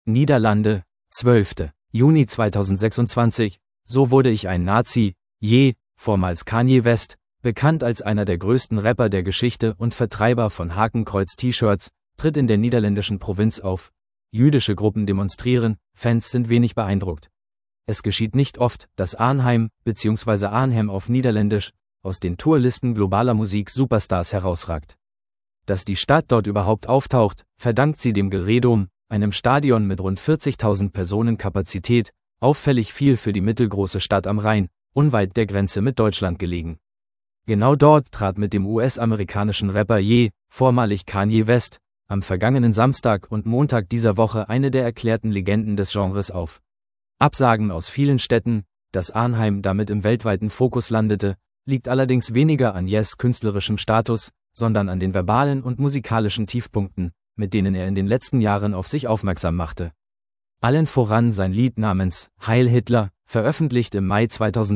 Niederlande, 12. Juni 2026, so wurde ich ein Nazi, vormals Kanye West, bekannt als einer der größten Rapper der Geschichte und Vertreiber von Hakenkreuz-T-Shirts, tritt in der niederländischen Provinz auf. Jüdische Gruppen demonstrieren, Fans sind wenig beeindruckt. Es geschieht nicht oft, dass Arnhem bzw. Arnhem auf Niederländisch aus den Tourlisten globaler Musik-Superstars herausragt. Dass die Stadt dort überhaupt auftaucht, verdankt sie dem Geredom, einem Stadion mit rund 40.000 Personen Kapazität, auffällig viel für die mittelgroße Stadt am Rhein, unweit der Grenze mit Deutschland gelegen. Genau dort trat mit dem US-amerikanischen Rapper vormalig Kanye West, am vergangenen Samstag und Montag dieser Woche eine der erklärten Legenden des Genres auf. Absagen aus vielen Städten, dass Arnhem damit im weltweiten Fokus landete, liegt allerdings weniger an künstlerischem Status, sondern an den verbalen und musikalischen Tiefpunkten, mit denen er in den letzten Jahren auf sich aufmerksam machte. Allen voran sein Lied namens Heil Hitler, veröffentlicht im Mai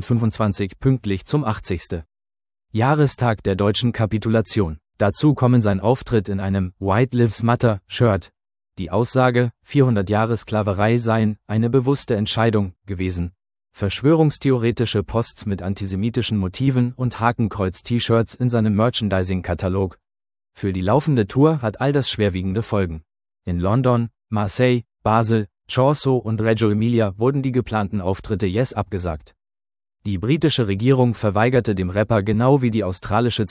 2025 pünktlich zum 80. Jahrestag der deutschen Kapitulation. Dazu kommen sein Auftritt in einem White Lives Matter Shirt. Die Aussage, 400 Jahre Sklaverei seien eine bewusste Entscheidung gewesen. Verschwörungstheoretische Posts mit antisemitischen Motiven und Hakenkreuz-T-Shirts in seinem Merchandising-Katalog. Für die laufende Tour hat all das schwerwiegende Folgen. In London, Marseille, Basel, Corso und Reggio Emilia wurden die geplanten Auftritte abgesagt. Die britische Regierung verweigerte dem Rapper genau wie die australische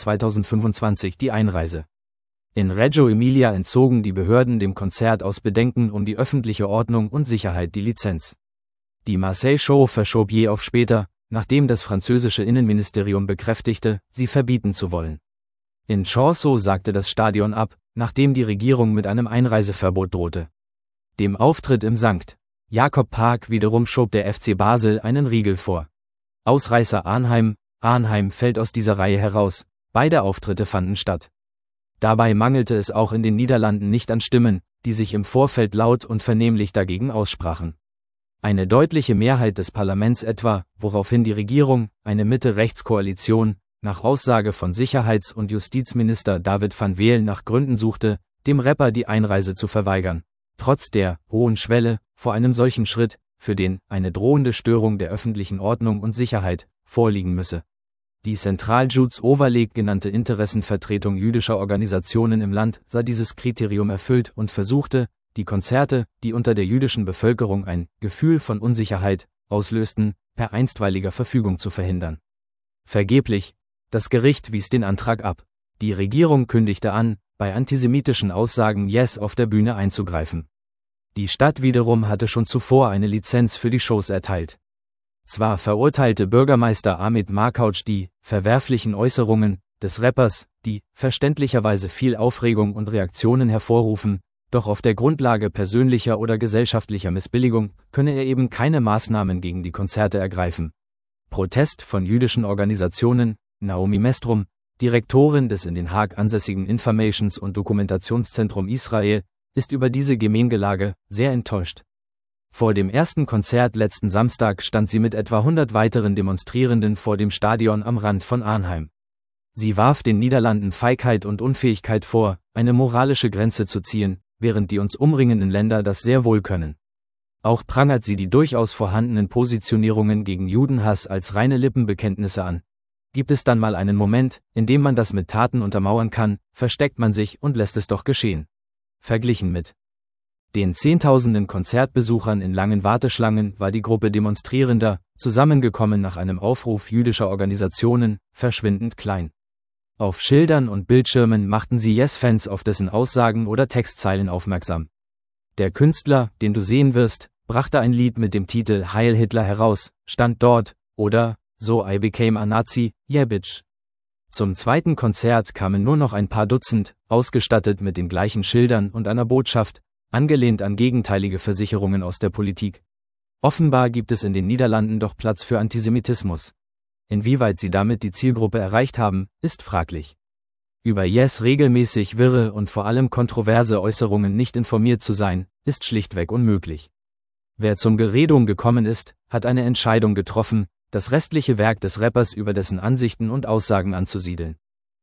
2025 die Einreise. In Reggio Emilia entzogen die Behörden dem Konzert aus Bedenken um die öffentliche Ordnung und Sicherheit die Lizenz. Die Marseille-Show verschob auf später, nachdem das französische Innenministerium bekräftigte, sie verbieten zu wollen. In Corso sagte das Stadion ab, nachdem die Regierung mit einem Einreiseverbot drohte. Dem Auftritt im St. Jakob Park wiederum schob der FC Basel einen Riegel vor. Ausreißer Arnhem fällt aus dieser Reihe heraus, beide Auftritte fanden statt. Dabei mangelte es auch in den Niederlanden nicht an Stimmen, die sich im Vorfeld laut und vernehmlich dagegen aussprachen. Eine deutliche Mehrheit des Parlaments etwa, woraufhin die Regierung, eine Mitte-Rechts-Koalition, nach Aussage von Sicherheits- und Justizminister David van Weel nach Gründen suchte, dem Rapper die Einreise zu verweigern. Trotz der hohen Schwelle vor einem solchen Schritt, für den eine drohende Störung der öffentlichen Ordnung und Sicherheit vorliegen müsse. Die Central Jude's Overleg genannte Interessenvertretung jüdischer Organisationen im Land sah dieses Kriterium erfüllt und versuchte, die Konzerte, die unter der jüdischen Bevölkerung ein Gefühl von Unsicherheit auslösten, per einstweiliger Verfügung zu verhindern. Vergeblich, das Gericht wies den Antrag ab. Die Regierung kündigte an, bei antisemitischen Aussagen auf der Bühne einzugreifen. Die Stadt wiederum hatte schon zuvor eine Lizenz für die Shows erteilt. Zwar verurteilte Bürgermeister Ahmed Marcouch die verwerflichen Äußerungen des Rappers, die verständlicherweise viel Aufregung und Reaktionen hervorrufen, doch auf der Grundlage persönlicher oder gesellschaftlicher Missbilligung könne er eben keine Maßnahmen gegen die Konzerte ergreifen. Protest von jüdischen Organisationen. Naomi Mestrum, Direktorin des in Den Haag ansässigen Informations- und Dokumentationszentrum Israel, ist über diese Gemengelage sehr enttäuscht. Vor dem ersten Konzert letzten Samstag stand sie mit etwa 100 weiteren Demonstrierenden vor dem Stadion am Rand von Arnhem. Sie warf den Niederlanden Feigheit und Unfähigkeit vor, eine moralische Grenze zu ziehen, während die uns umringenden Länder das sehr wohl können. Auch prangert sie die durchaus vorhandenen Positionierungen gegen Judenhass als reine Lippenbekenntnisse an. Gibt es dann mal einen Moment, in dem man das mit Taten untermauern kann, versteckt man sich und lässt es doch geschehen. Verglichen mit den Zehntausenden Konzertbesuchern in langen Warteschlangen war die Gruppe Demonstrierender, zusammengekommen nach einem Aufruf jüdischer Organisationen, verschwindend klein. Auf Schildern und Bildschirmen machten sie Fans auf dessen Aussagen oder Textzeilen aufmerksam. Der Künstler, den du sehen wirst, brachte ein Lied mit dem Titel Heil Hitler heraus, stand dort, oder So I Became a Nazi, yeah bitch. Zum zweiten Konzert kamen nur noch ein paar Dutzend, ausgestattet mit den gleichen Schildern und einer Botschaft, angelehnt an gegenteilige Versicherungen aus der Politik. Offenbar gibt es in den Niederlanden doch Platz für Antisemitismus. Inwieweit sie damit die Zielgruppe erreicht haben, ist fraglich. Über regelmäßig wirre und vor allem kontroverse Äußerungen nicht informiert zu sein, ist schlichtweg unmöglich. Wer zum Geredom gekommen ist, hat eine Entscheidung getroffen, das restliche Werk des Rappers über dessen Ansichten und Aussagen anzusiedeln.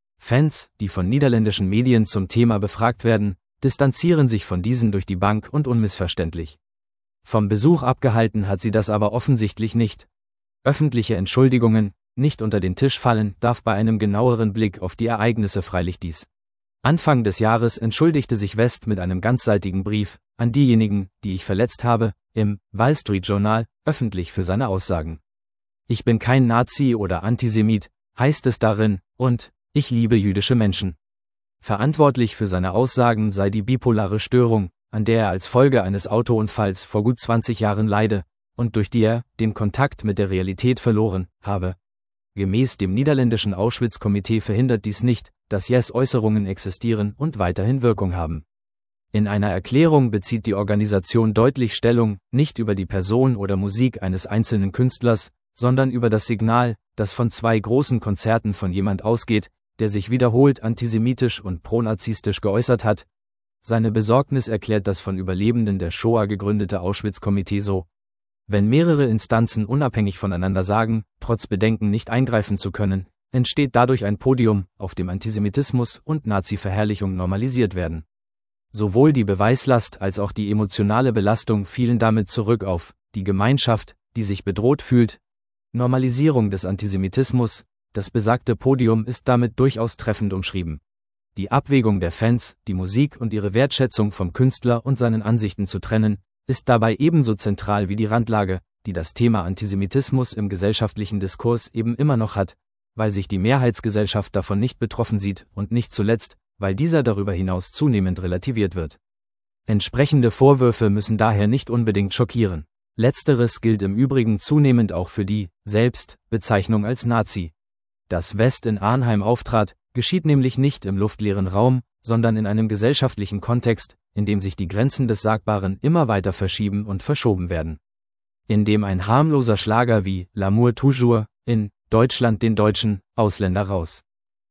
Fans, die von niederländischen Medien zum Thema befragt werden, distanzieren sich von diesen durch die Bank und unmissverständlich. Vom Besuch abgehalten hat sie das aber offensichtlich nicht. Öffentliche Entschuldigungen, nicht unter den Tisch fallen, darf bei einem genaueren Blick auf die Ereignisse freilich dies. Anfang des Jahres entschuldigte sich West mit einem ganzseitigen Brief an diejenigen, die ich verletzt habe, im Wall Street Journal, öffentlich für seine Aussagen. Ich bin kein Nazi oder Antisemit, heißt es darin, und ich liebe jüdische Menschen. Verantwortlich für seine Aussagen sei die bipolare Störung, an der er als Folge eines Autounfalls vor gut 20 Jahren leide und durch die er den Kontakt mit der Realität verloren habe. Gemäß dem niederländischen Auschwitz-Komitee verhindert dies nicht, dass Yes-Äußerungen existieren und weiterhin Wirkung haben. In einer Erklärung bezieht die Organisation deutlich Stellung, nicht über die Person oder Musik eines einzelnen Künstlers, sondern über das Signal, das von 2 großen Konzerten von jemand ausgeht, der sich wiederholt antisemitisch und pronazistisch geäußert hat. Seine Besorgnis erklärt das von Überlebenden der Shoah gegründete Auschwitz-Komitee so: Wenn mehrere Instanzen unabhängig voneinander sagen, trotz Bedenken nicht eingreifen zu können, entsteht dadurch ein Podium, auf dem Antisemitismus und Nazi-Verherrlichung normalisiert werden. Sowohl die Beweislast als auch die emotionale Belastung fielen damit zurück auf die Gemeinschaft, die sich bedroht fühlt. Normalisierung des Antisemitismus, das besagte Podium ist damit durchaus treffend umschrieben. Die Abwägung der Fans, die Musik und ihre Wertschätzung vom Künstler und seinen Ansichten zu trennen, ist dabei ebenso zentral wie die Randlage, die das Thema Antisemitismus im gesellschaftlichen Diskurs eben immer noch hat, weil sich die Mehrheitsgesellschaft davon nicht betroffen sieht und nicht zuletzt, weil dieser darüber hinaus zunehmend relativiert wird. Entsprechende Vorwürfe müssen daher nicht unbedingt schockieren. Letzteres gilt im Übrigen zunehmend auch für die Selbstbezeichnung als Nazi. Dass West in Arnheim auftrat, geschieht nämlich nicht im luftleeren Raum, sondern in einem gesellschaftlichen Kontext, in dem sich die Grenzen des Sagbaren immer weiter verschieben und verschoben werden. In dem ein harmloser Schlager wie L'amour toujours in Deutschland den Deutschen, Ausländer raus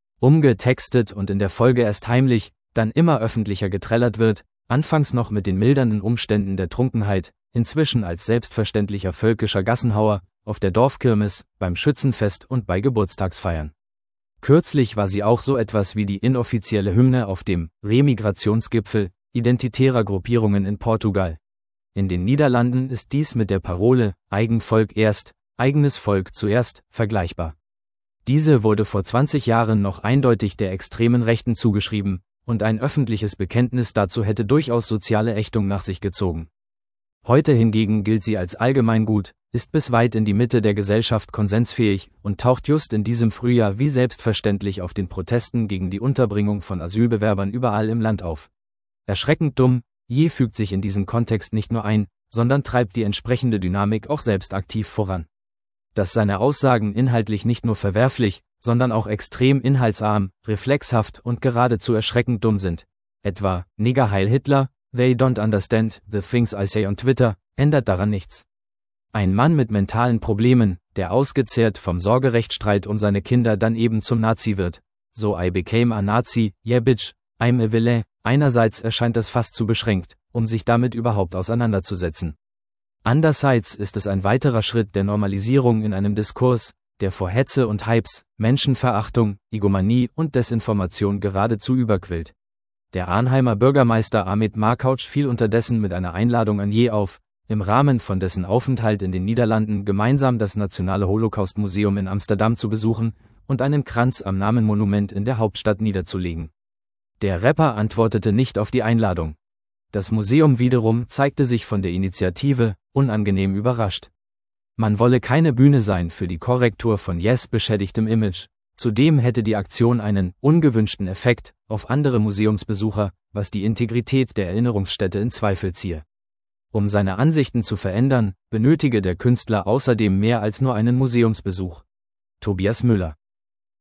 umgetextet und in der Folge erst heimlich, dann immer öffentlicher geträllert wird, anfangs noch mit den mildernden Umständen der Trunkenheit, inzwischen als selbstverständlicher völkischer Gassenhauer, auf der Dorfkirmes, beim Schützenfest und bei Geburtstagsfeiern. Kürzlich war sie auch so etwas wie die inoffizielle Hymne auf dem Remigrationsgipfel identitärer Gruppierungen in Portugal. In den Niederlanden ist dies mit der Parole Eigenvolk erst, eigenes Volk zuerst vergleichbar. Diese wurde vor 20 Jahren noch eindeutig der extremen Rechten zugeschrieben, und ein öffentliches Bekenntnis dazu hätte durchaus soziale Ächtung nach sich gezogen. Heute hingegen gilt sie als Allgemeingut, ist bis weit in die Mitte der Gesellschaft konsensfähig und taucht just in diesem Frühjahr wie selbstverständlich auf den Protesten gegen die Unterbringung von Asylbewerbern überall im Land auf. Erschreckend dumm, Je fügt sich in diesen Kontext nicht nur ein, sondern treibt die entsprechende Dynamik auch selbst aktiv voran. Dass seine Aussagen inhaltlich nicht nur verwerflich, sondern auch extrem inhaltsarm, reflexhaft und geradezu erschreckend dumm sind. Etwa, Nigger Heil Hitler, they don't understand the things I say on Twitter, ändert daran nichts. Ein Mann mit mentalen Problemen, der ausgezehrt vom Sorgerechtsstreit um seine Kinder dann eben zum Nazi wird. So I became a Nazi, yeah bitch, I'm a villain. Einerseits erscheint das fast zu beschränkt, um sich damit überhaupt auseinanderzusetzen. Andererseits ist es ein weiterer Schritt der Normalisierung in einem Diskurs, der vor Hetze und Hypes, Menschenverachtung, Egomanie und Desinformation geradezu überquillt. Der Arnheimer Bürgermeister Ahmed Marcouch fiel unterdessen mit einer Einladung an Je auf, im Rahmen von dessen Aufenthalt in den Niederlanden gemeinsam das Nationale Holocaust-Museum in Amsterdam zu besuchen und einen Kranz am Namenmonument in der Hauptstadt niederzulegen. Der Rapper antwortete nicht auf die Einladung. Das Museum wiederum zeigte sich von der Initiative unangenehm überrascht. Man wolle keine Bühne sein für die Korrektur von Yes beschädigtem Image. Zudem hätte die Aktion einen ungewünschten Effekt auf andere Museumsbesucher, was die Integrität der Erinnerungsstätte in Zweifel ziehe. Um seine Ansichten zu verändern, benötige der Künstler außerdem mehr als nur einen Museumsbesuch. Tobias Müller